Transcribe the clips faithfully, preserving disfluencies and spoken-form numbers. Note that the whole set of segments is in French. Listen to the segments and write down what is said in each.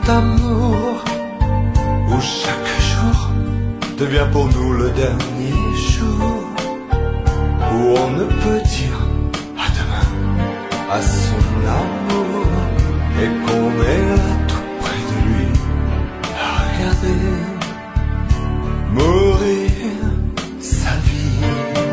d'amour où chaque jour devient pour nous le dernier jour, où on ne peut dire à demain à son amour, et qu'on est là tout près de lui à regarder mourir sa vie.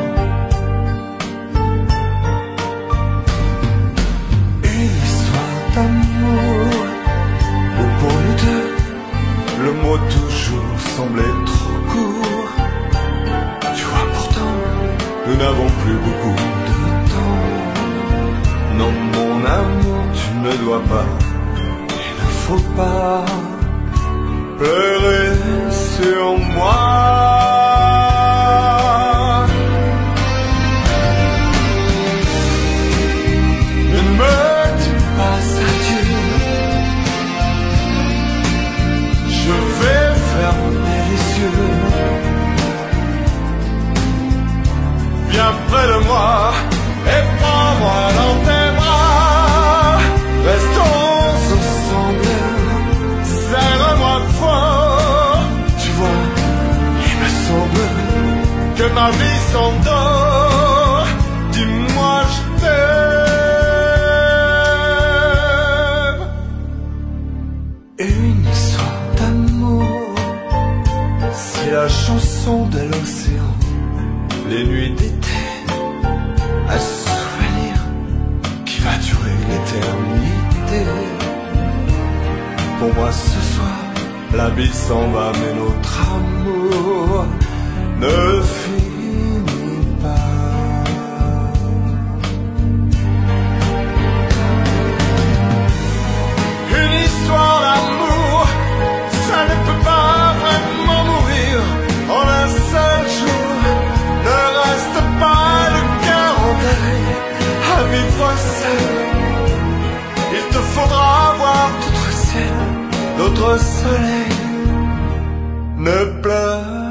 Une histoire d'amour où pour les deux le mot toujours semblait trop court. Tu vois, pourtant nous n'avons plus beaucoup de temps. Non mon amour, tu ne dois pas, il ne faut pas pleurer sur moi. Ne me dis pas adieu, je vais fermer les yeux. Viens près de moi et prends-moi dans tes bras. Restons ensemble, serre-moi fort. Tu vois, il me semble que ma vie s'endort. Dis-moi je t'aime. Une histoire d'amour, c'est la chanson de l'océan, les nuits d'été, un souvenir qui va durer l'éternité. Pour moi ce soir, la vie s'en va, mais notre amour ne finit pas. Une histoire d'amour, ça ne peut pas vraiment mourir en un seul jour. Ne reste pas le cœur en deuil à vivre seul. Il te faudra voir d'autres ciels, d'autres soleils. Ne pleure